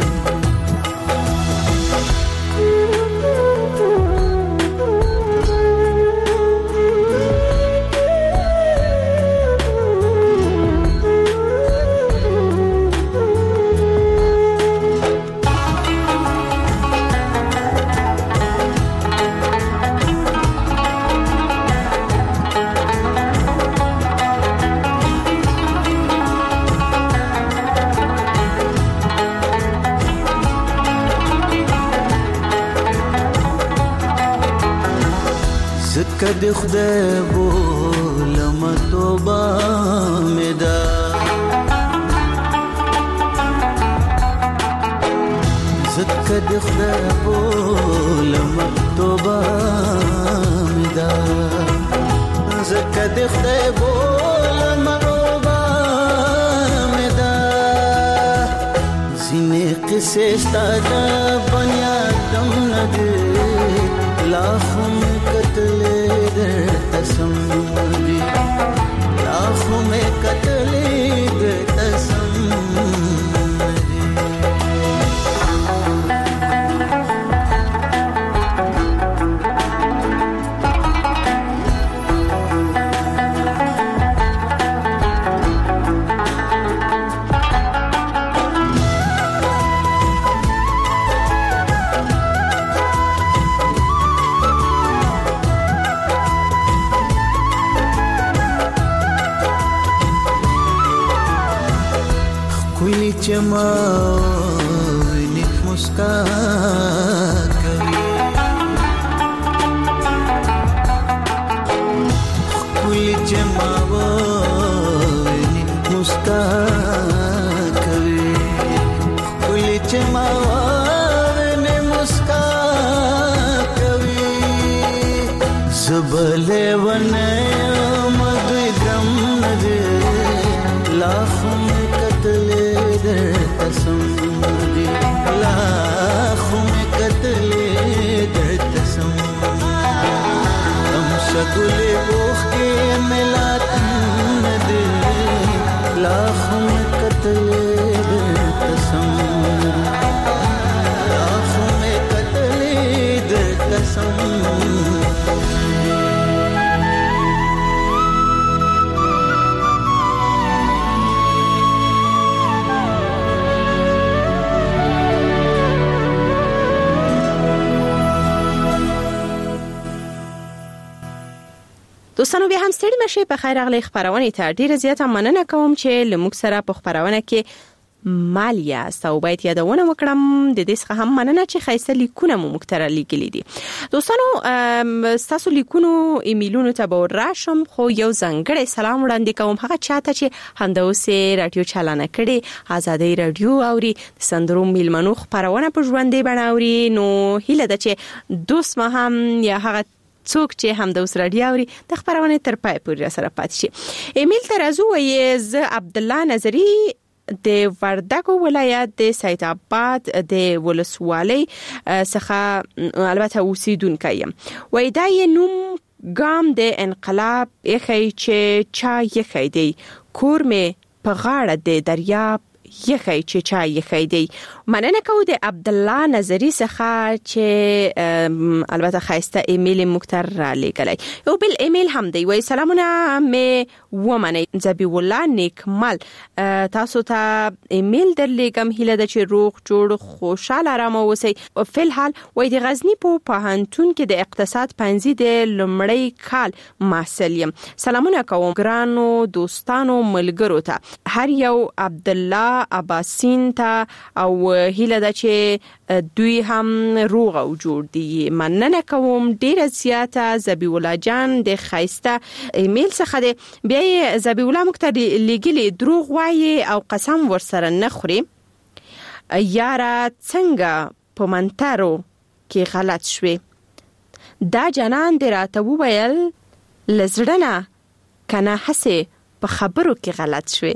کد خدای بولم توبه مدا زکه د خدای بولم توبه مې ده زکه د خدای بولم توبه مې ده ځینې قصې ستا د بني آدم نه دي لا خو مې کتلې درته سم دي لا خو مې کتلې درته سم जमा निक मुस्कान कभी कोई जमा निक मुस्कान कभी कोई जमा निक मुस्कान कभी ज़बले वने मधु गम नदे लाखों में कतले तसम दी लाखों में कतले दर तसम हम शगुले बोख के मिलातन दे लाखों में कतले दर तसम लाखों में कतले दर तसम دوستانو بیا هم ستړي مشه په خیر اغلی خبرونه ته ډیره زیاته مننه کوم چې لموږ سره په خبرونه کې مالیا او باید یادونه وکړم د دې څخه هم مننه چې خیسته لیکونه مو مختره لیکلي دي دوستانو تاسو لیکونو ایمیلونو ته به راشم خو یو ځانګړی سلام وړاندې کوم هغه چاته چې همدوسه رادیو چالانه کړي آزادۍ رادیو اوري سندرو میلمنو خبرونه په ژوندې بڼاوري نو هیله ده چې دوست ما هم یا هغه څوک چې هم د اوس رادیو اوري د خبرونه تر پای پورې سره پاتې شي ایمیل ترازو وایي ز عبد الله نظری د وردګو ولایت د سید آباد د ولسوالۍ څخه البته اوسیدونکی یم وایي دا یې نوم ګام د انقلاب یخی چې چا یخی دی کور مې په غاړه د دریاب یخی چې چا یخی دی مننه کوم د عبد الله نظری څخه چې البته خاصه ایمیل مختر را لګلای یو بل ایمیل هم دی وای سلامونه مې ومنه زبی الله نیکمل تاسو ته ایمیل درلګم هله د چې روغ جوړ خوشاله آرام اوسئ په الحال وای د غزنی په پوهنتون کې د اقتصاد پنځي د لمړی کال محصل یم سلامونه کوم ګرانو دوستانو ملګرو ته هر یو عبد الله اباسین ته او هیله ده چې دوی هم روغ او جوړ دي مننه کوم ډیر زیاته زبی الله جان د خیسته ایمیل څخه دی بیا زبی الله مختار لګلی دروغ وایي او قسم ورسره نه خوري یاره څنګه په منترو کې غلط شوي دا جنان دی راته وویل لزړنه کنه هسه په خبرو کې غلط شوي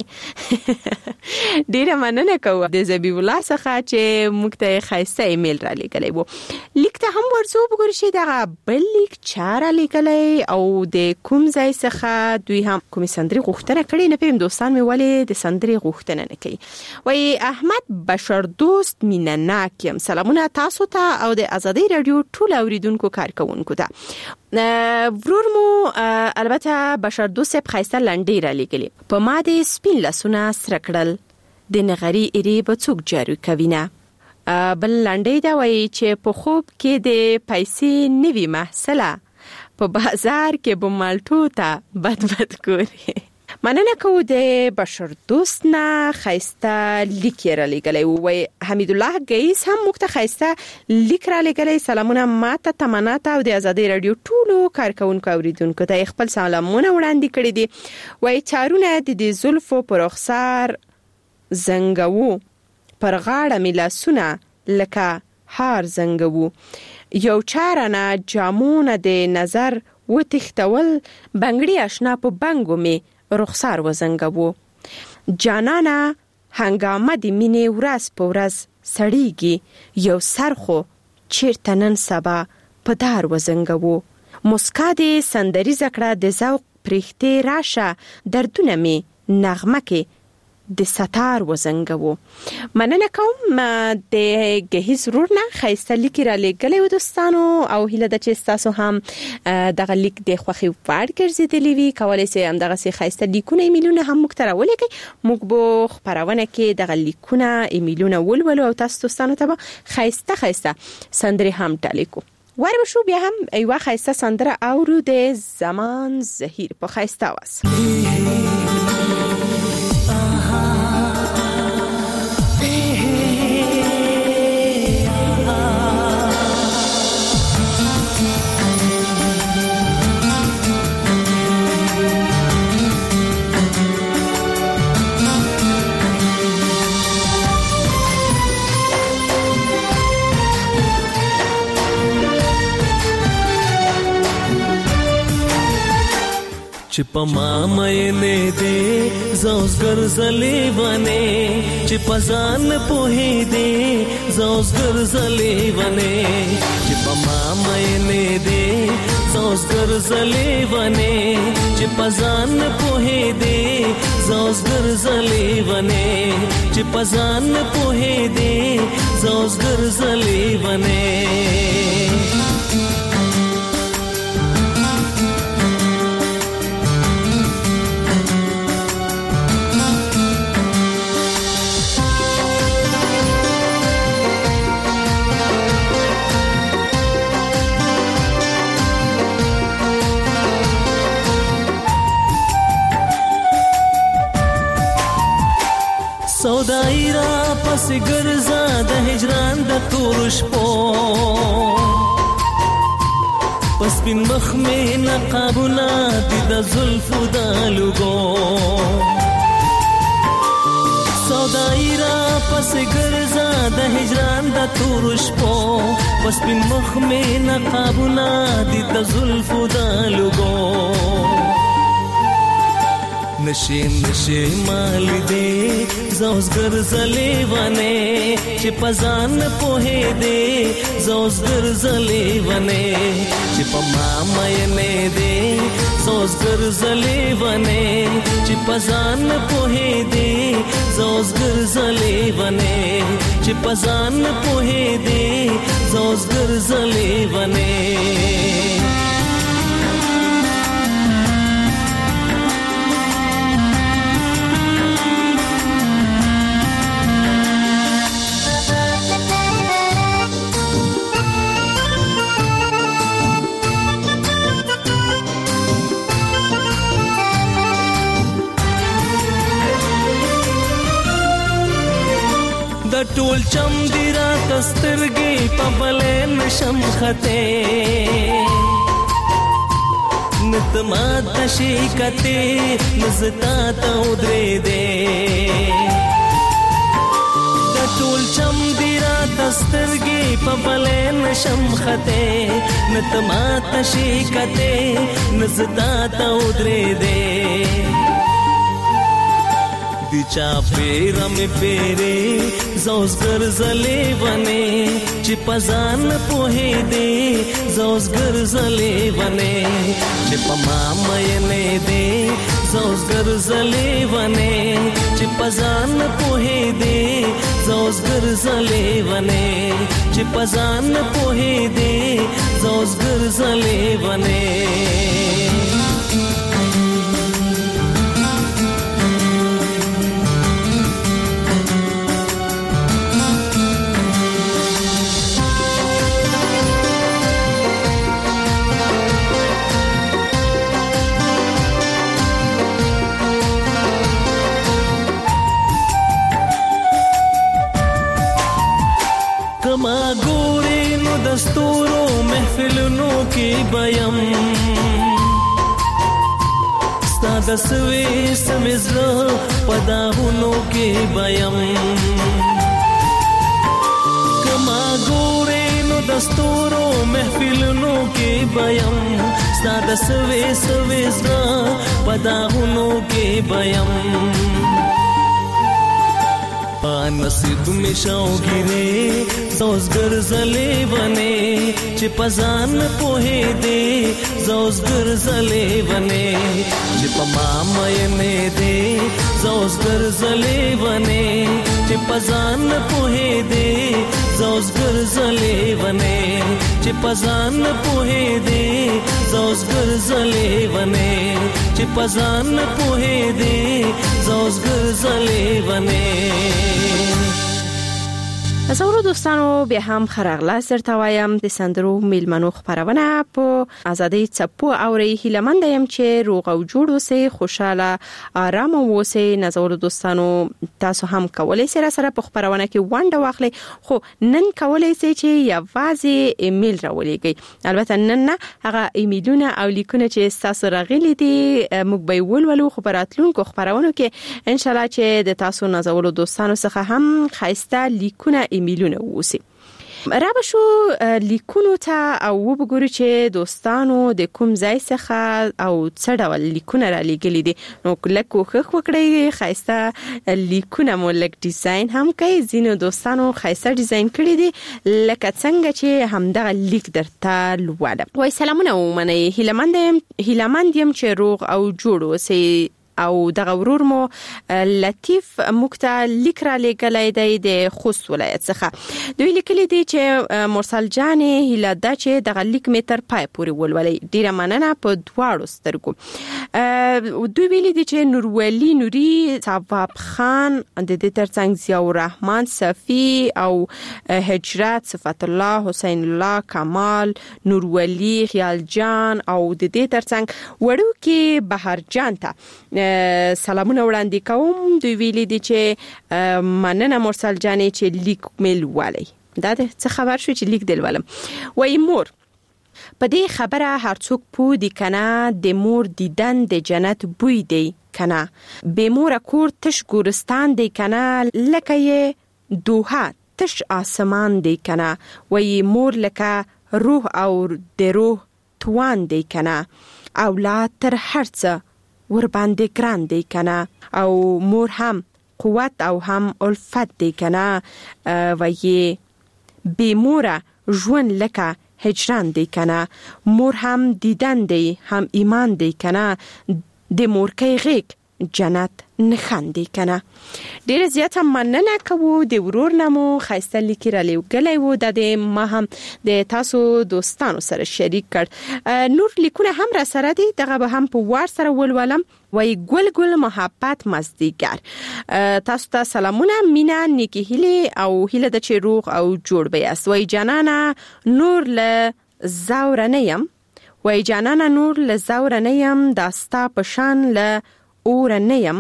ډیره مننه کوم د زبی الله څخه چې موږ ته خاصه ایمیل را لګلې وو لیک ته هم ورسو وګورئ چې دا بل لیک چاره لګلې او د کوم ځای څخه دوی هم کوم سندري غوښتنه کړې نه پېم دوستان مې ولې د سندري غوښتنه نه کوي وای احمد بشر دوست مینناک یم سلامونه تاسو ته او د آزادۍ رادیو ټول اوریدونکو کارکونکو ته ورور مو البته بشر دوست خاصه لنډی را لګلې په ما د سپین لاسونه سره کړل د نغری اری په څوک جارو کوینه بل لنډی دا وایي چې په خوب کې د پیسې نوي محصله په بازار کې به مالټو ته بد ګوري مننه کوم د بشر دوست نه خاصه لیک را لګلې وای حمید الله گیس هم مخته خاصه لیک را لګلې سلامونه ماته تمنات او د آزادۍ رادیو ټولو کارکونکو اوریدونکو ته خپل سلامونه وړاندې کړی دي وای چارونه د زلفو پر رخسار زنګو پر غاړه ملاسونه لکه هار زنګوو. یو چارانه جامونه د نظر و تختول بنگړي آشنا په بنګو می رخسار وزنګوو. جانانا هنګامه د مینې ورځ په ورځ سړیږي، یو سرخو چیرته نن سبا په دار وزنګوو. مسکا د سندري زکړه د ذوق پرېختې راشه دردونه می نغمه کې د ستار وزنګوو. مننه کوم د گهیز رورنا خیسته لیکي را لګلې و دوستانو، او هیله ده چې تاسو هم دغه لیک د خوخي وړ ګرځېدلی وي. کولای شئ هم دغه خیسته لیکونه ایمیلونه هم موږ ته راولېږئ. موږ به خبرونه کې دغه لیکونه ایمیلونه ولولو او تاسو دوستانو ته خیسته سندري هم ټالیکو. وارو شو بیا هم ایوه خیسته سندره اورو د زمان زهیر په خیسته واس. چې په ما مې دې زوس ګرځلې ونه، چې په ځان پوهې دې زوس ګرځلې ونه، چې په ما مې دې زوس ګرځلې ونه، چې په ځان پوهې دې زوس ګرځلې ونه، چې په ځان پوهې دې زوس ګرځلې ونه. سودای را پس ګرځا د هجران د تور شپو، پس بن مخ مې نقابونه د زلفو د لګو. سودای را پس ګرځا د هجران د تور شپو، پس بن مخ مې نقابونه د زلفو د لګو. نشي مال دې زوس ګرځلې ونه، چې پزان پوهې دې زوس ګرځلې ونه، چې په ما مې دې زوس ګرځلې ونه، چې پزان پوهې دې زوس ګرځلې ونه، چې پزان پوهې دې زوس ګرځلې ونه. ټول چم دی را تسترګي په بلین شم خته، نتما تشي کته نزتا ته درې دې. ټول چم دی را تسترګي په بلین شم خته، نتما تشي کته نزتا ته درې دې. دی چا پیرا می پیره زوس ګرځلې ونه، چې پزان پوهې دې زوس ګرځلې ونه، چې په ما مې دې زوس ګرځلې ونه، چې پزان پوهې دې زوس ګرځلې ونه، چې پزان پوهې دې زوس ګرځلې ونه. کما ګورې نو دستورو محفلونو کې بیم، ستا د سوې سمې زړه په داغونو کې بیم. ما ګورې نو دستورو محفلونو کې بیم ستاده سوي سوي زړه پداغونو کې بیم نصیب می شوګره زوزګر زلې ونه چې پزان په دې زوزګر زلې ونه چې پما مې نه دې زوزګر زلې ونه چې پزان په دې زوزګر زلې ونه چې پزان په دې زوزګر زلې ونه چې پزان په دې زوزګر زلې ونه زورو دوستانو بیا هم خرغله سرته وایم د سندرو میلمنو خبرونه په ازادي چپو اوري هیلمند يم چې روغ او جوړ اوسئ خوشاله آرام اوسئ نزورو دوستانو تاسو هم کولای سره په خبرونه کې وانډه واخلئ خو نن کولای سئ چې یوازې ایمیل راولېږئ البته نن هغه ایمیلونه او لیکونه چې تاسو راغلي دي موږ به ولولو خبراتلونکو خبرونه کې ان شاء الله چې د تاسو نزورو دوستانو څخه هم خاصه لیکونه ایمیلونه ووسی رابه شو لیکونو ته او وګورو چې دوستانو د کوم ځای څخه او څه ډول لیکونه را لېږلي دي نو کله کوښښ وکړئ خاصه لیکونه مو لک ډیزاین هم کوي ځینو دوستانو خاصه ډیزاین کړی دي لکه څنګه چې همدغه لیک درته لولم وای سلامونه ومنئ هیلمند یم چې روغ او جوړ اوسئ او دغه ورور مو لطیف مکتا لیک را لګلای دی د خوست ولایت څخه دوی لیکلي دي چې مرسل جان هیله دا چې دغه لیک متر پای پورې ولولي ډیره مننه په دواړو سترګو دوی ویلي دي چې نورولي نوري ثواب خان د دې ترڅنګ ضیاء الرحمن صفی او هجرت صفت الله حسین الله کمال نورولي خیال جان او د دې ترڅنګ وړو کې بهر جان ته سلامونه وړاندې کوم دوی ویلي دي چې مننه مرسل جانې چې لیک میل والی دا څه خبر شو چې لیک دل ولم وای مور په دې خبره هر څوک پو دي کنه د مور دیدن د جنت بوی دی کنه به مور کور تش ګورستان دی کنه لکه یې دوها تش آسمان دی کنه وای مور لکه روح او د روح توان دی کنه اولاد تر هرڅه ور باندې ګران دی کنه او مور هم قوت او هم الفت دی کنه وایي بی مور ژوند لکه هجران دی کنه مور هم دیدن دی هم ایمان دی کنه د مور کې غیق جنت نخاندي کنه ډیر زیات مننه کوو د ورور نمو خاصه لیکي را لګلای وو د ما هم د تاسو دوستانو سره شریک کړ نور لیکونه هم را سره دي دغه به هم په وار سره ولولم وای ګل محبت مزدیګر تاسو ته سلامونه مینا نیکی هیله او هیله د چروغ او جوړ بیاست وای جانانا نور ل زاورنیم وای جانانا نور ل زاورنیم داستا پشان ل اورنیم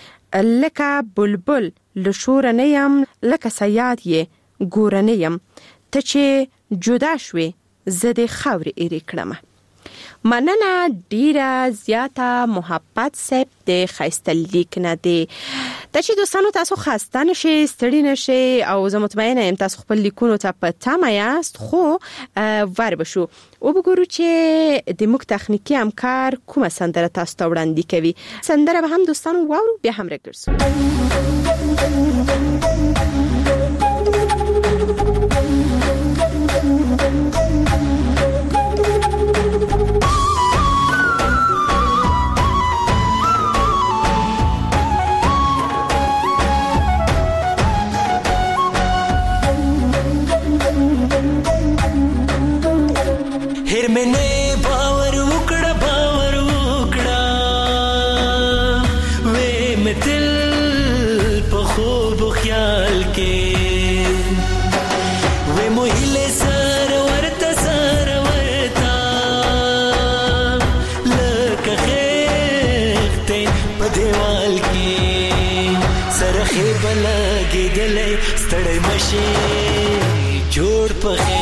لکه بلبل لشورنیم لکه سیاد یې ګورنیم ته چې جدا شوي زده خاور ایری کړم مننه ډیره زیاته محبت سپ د خیسته لیک نه دی ته چې دوستانو تاسو خسته نشئ ستړي نشئ او زه مطمئنه یم تاسو خپل لیکونو ته په تمه یاست خو ور بشو او وګورو چې د موږ تخنیکی همکار کومه سندره تاسو ته وړاندې کوي سندره به هم دوستانو واورو بیا هم راګرځو मैंने बावर उकड़ा वे में दिल पे खूब ख्याल के वे मोहिले सरवरता लकखते पदेवाल के सरखे बलगे गले स्तड़े मशे जोड़ पखे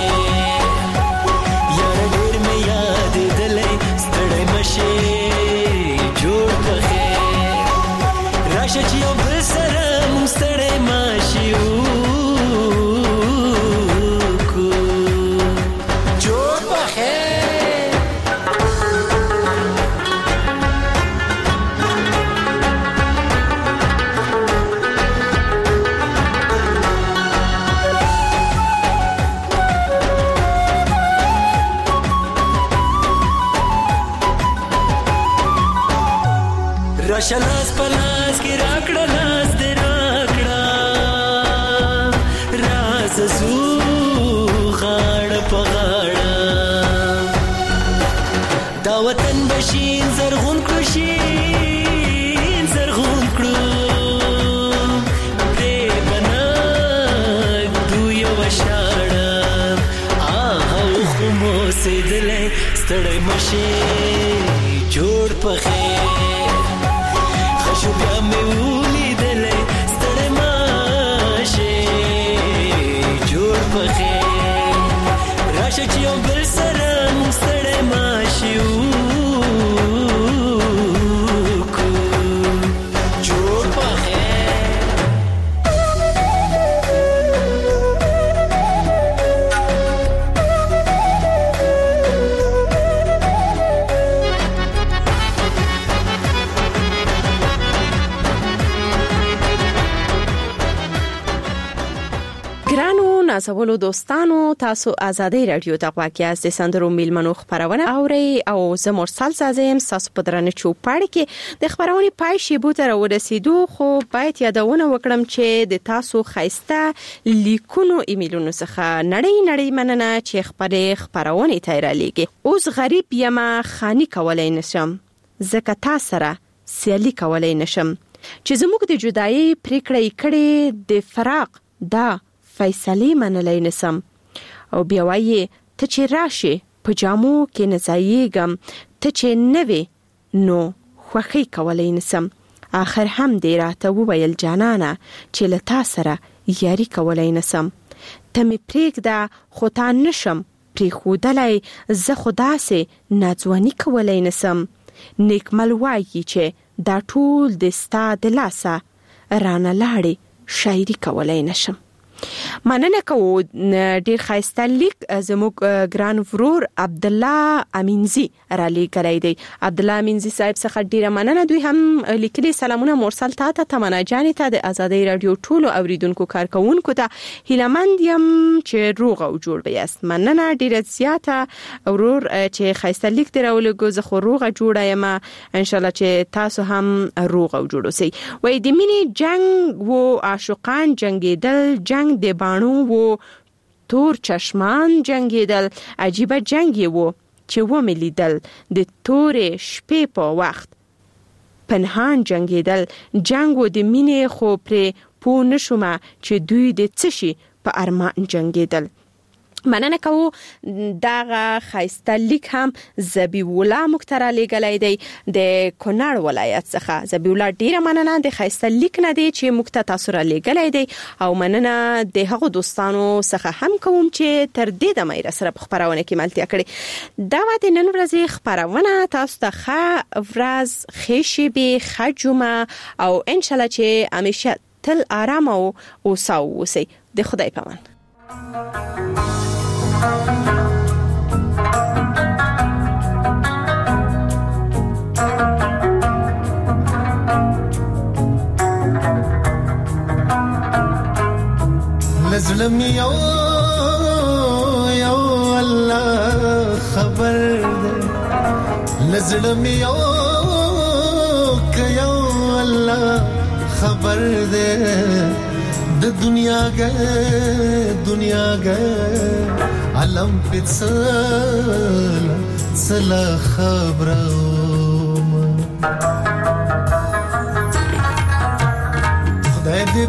جوړ پخې راشه چې یو بل سره مونږ ستړی ماشي راشلاس پلاس کې راکړه لاس دې راکړه راز زو غاړه په غاړه دا وطن بشین زرغون کړشین زرغون کړو پرې بناک دو یو شاړه آهو خو مو سیدلې ستړی مشه جوړ په خیر خشو بیا مې ولیدلې ستړی مشه جوړ په خیر راشه چې یو بل سره مو ستړی مشه جوړ په خیر نازولو دوستانو تاسو آزادۍ رادیو ته غواړئ د سندرو میلمنو خبرونه اوري او زه مرسل سازم تاسو په درنه چوپړ کې د خبرونې پای شی بو تر ورسېدو خو باید یادونه وکړم چې د تاسو خایسته لیکونو ایمیلونو څخه نړۍ مننه چې خبرونه تایره لیږي اوس غریب یما خاني کولای نشم زکه تاسو سره سیالي کولای نشم چې زموږ د جدایي پریکړې کړي د فراق دا فیصله منلای نسم او بیا وایي ته چې راشي په جامو کې نزایګم ته چې نوې نو خوخی کولای نسم آخر هم دې راته وویل جانانه چې له تا سره یاري کولای نسم ته می پرېږده خو تا نشم پرېښودلی زه خو داسې ناځواني کولای نسم نیکمل وایي چې دا ټول د ستا د لاسه رانه لاړې شاعري کولای نشم مننه کوو ډیر خایسته لیک زموږ ګران ورور عبد الله امینزی را لیکلی دی عبد الله امینزی صاحب څخه ډیره مننه دوی هم لیکلي سلامونه مرسل ته تمنا جان ته د آزادۍ رادیو ټولو اوریدونکو کارکونکو ته هیلمند یم چې روغ او جوړ بیاست مننه ډیره زیاته ورور چې خایسته لیک درولګو زه خو روغ جوړه یم ان شاء الله چې تاسو هم روغ او جوړ اوسئ وای د مینې جنگ وو عاشقان جنگیدل جنگ د بانو وو تور چشمان جنگیدل عجیبه جنگی وو چې و ملیدل د تورې شپې په وخت پنهان جنگیدل جنگ و د مینې خو پرې پو نشومه چې دوی د څشي په ارمان جنگیدل مننه کوو دغه خایسته لیک هم زبیح الله مخترع لګلای دی د کونړ ولایت څخه زبیح الله ډیره مننه د خایسته لیک نه دی چې مخته تاسو را لګلای دی او مننه د هغو دوستانو څخه هم کوم چې تر دې د مې سره خبرونه کې ملتیا کړي دا د نن ورځې خبرونه تاسو ته ښه ورځ ښه شپه ښه جمعه او ان شاء الله چې همیشه تل آرام او اوسئ د خدای پامان لزلم یو الله خبر ده لزلم یو الله خبر ده د دنیا علم پڅل خبرو خدای دې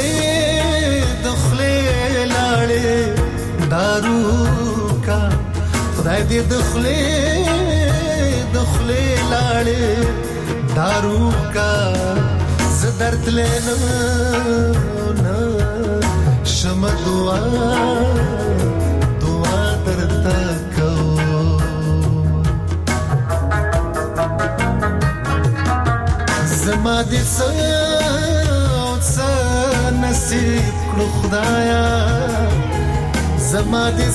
دخله لاړې دارو کا خدای دې دخله لاړې دارو کا زدرت لینا شم دعا درتا کو زما دې نصیب کړو خدایا زما دې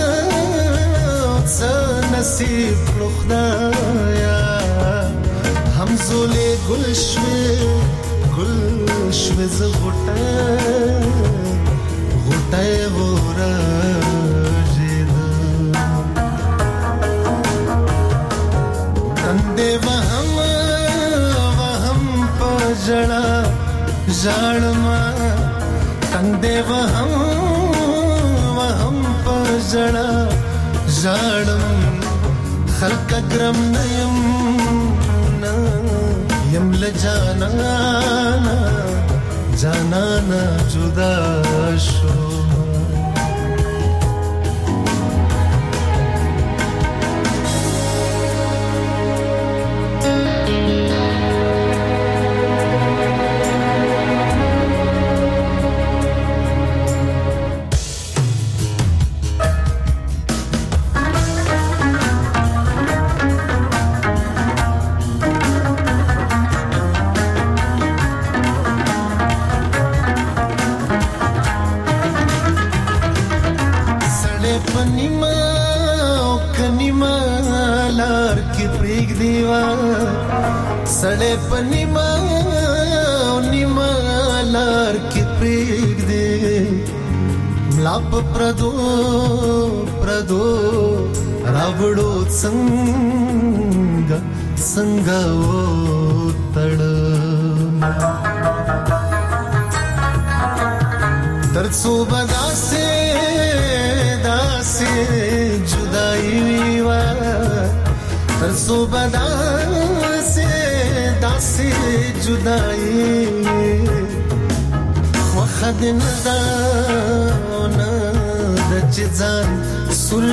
نصیب کړو خدایا همزولې گل شوه زغټه ورا جید اندې وهم जड़ा जाड़मा तंदे वहम पर जड़ा जाड़म खल्क अग्रम नयम यम जाना जुदा शो सड़े पनिमा लार की प्रीग दे मलाप प्रदो रावड़ो संगा ओ तड़ तरसो बदासे दासे जुदाई वा तरसो बदासे दासे जुदाई वखद नदाना दचजान सुर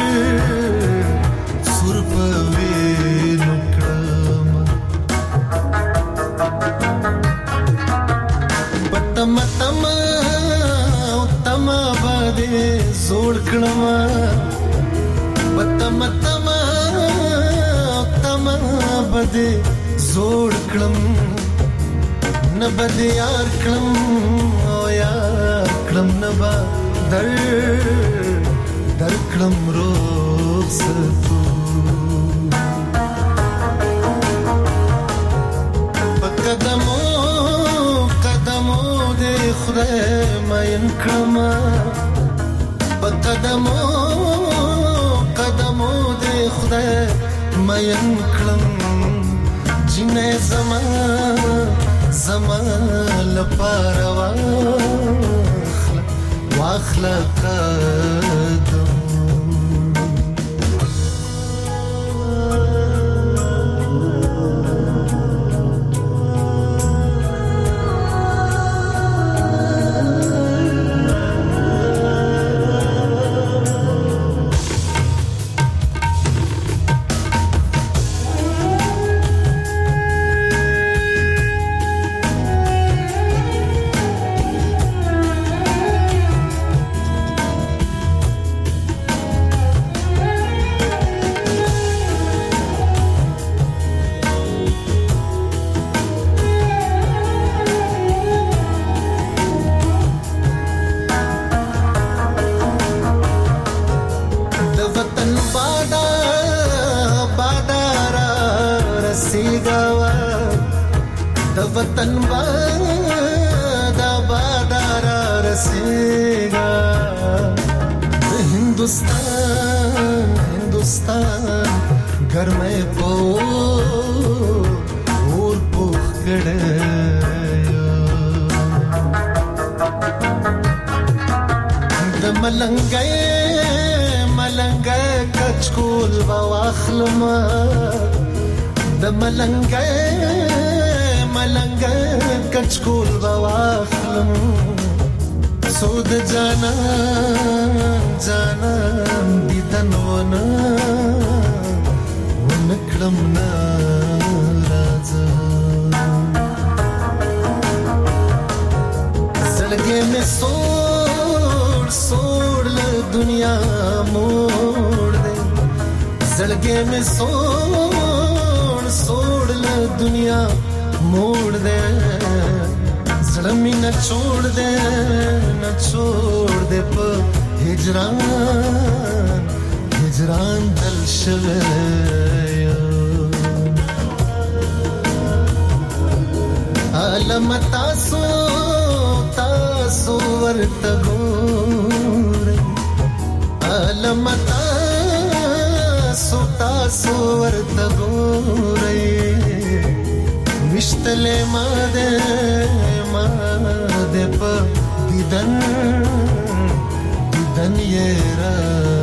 पवे नुकड़म तमा बादे जोड़कड़मा तमा बदे जोड़कड़म न बदे यार कड़म ओ यार कड़म न बा दर कड़म रोज तू कदमों दे खुदा मायन कड़मा कदमों दे खुदा मायन कड़म जिने زمان لپاره واخله قدم वतन बादारा रसेगा हिंदुस्तान घर में पो और पोख गड़े मलंगे कचकुल वाखलमा मलंगे कचकुल बवाखलम सोद जाना दिदन वनकड़म राजा जलगे में सोड़ ले दुनिया मोड़ दे जलगे में सोड़ ले दुनिया मोड़ दे जलमी न छोड़ दे पर हिजरान दल शवे आलम तासो वर्तगोरे आलम तासो वर्तगोरे وشتلې ما ده په دیدن یې را